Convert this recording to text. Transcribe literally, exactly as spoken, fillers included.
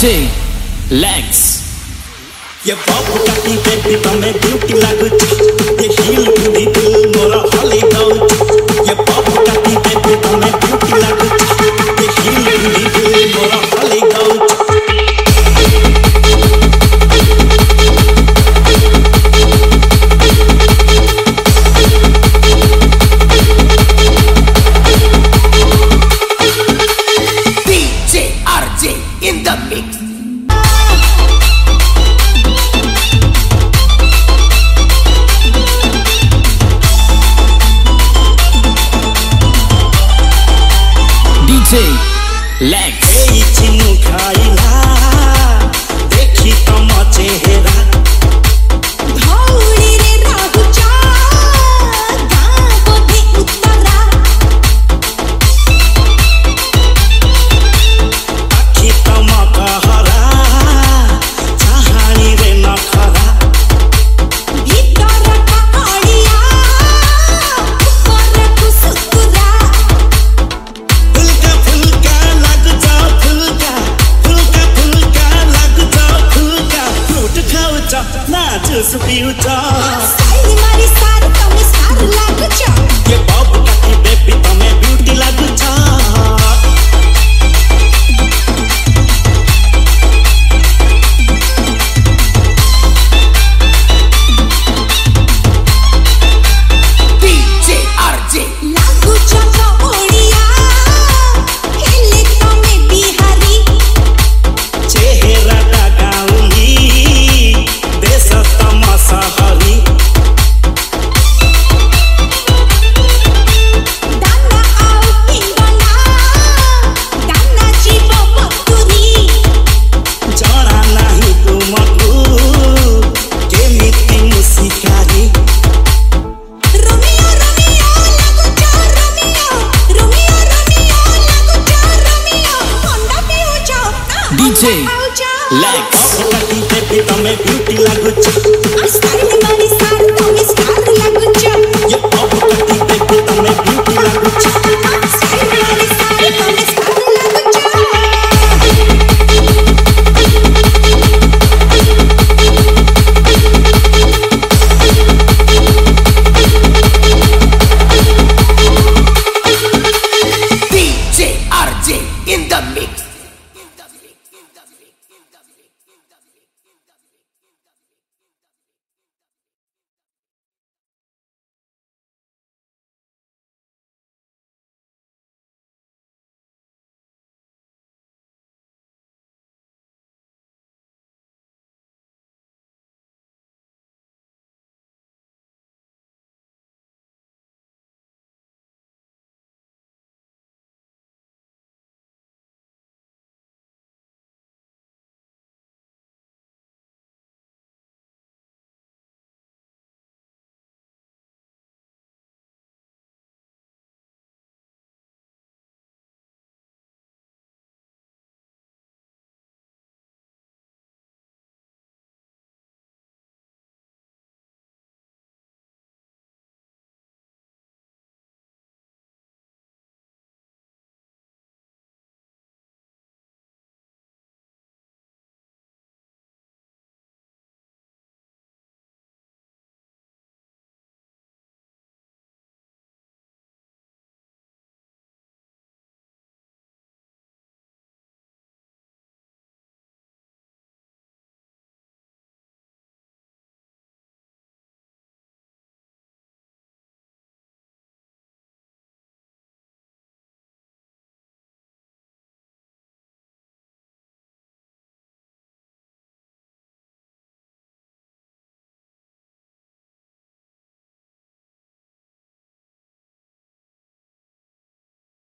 DJ legs ये बाबू काटी baby तमे ब्यूटी लागुच ये हील पूरी दिल मोरा हॉली गाउच ये बाबू काटी बेबी तमे ब्यूटी लागुच ये हील पूरी दिल मोरा हॉली गाउच DJ RJ in the mix. DJ लेग्स ए चिनु खाइला देखी त मचे हेरा धौली रे राहुचा गाबो दे उत्तरा आखी त मका हरा चाहानी रे नखरा भीतर पकड़िया ऊपर कुसुकुरा फुलका फुलका लग जाओ फुलका फुलका फुलका लग जाओ फुलका फ्रूट खाओ जा ना जूस पियो जा सारी मारी सार तमे सार लागुचा ये बाबू काटी बेबी तमे ब्यूटी लागुचा